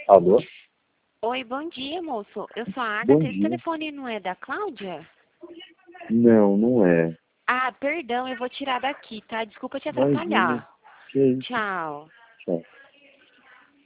Alô? Oi, bom dia, moço. Eu sou a Bom Agatha. Esse dia. telefone não é da Cláudia? Não, não é. Ah, perdão, eu vou tirar daqui, tá? Desculpa te Imagina. atrapalhar. Que isso? Tchau. Tchau.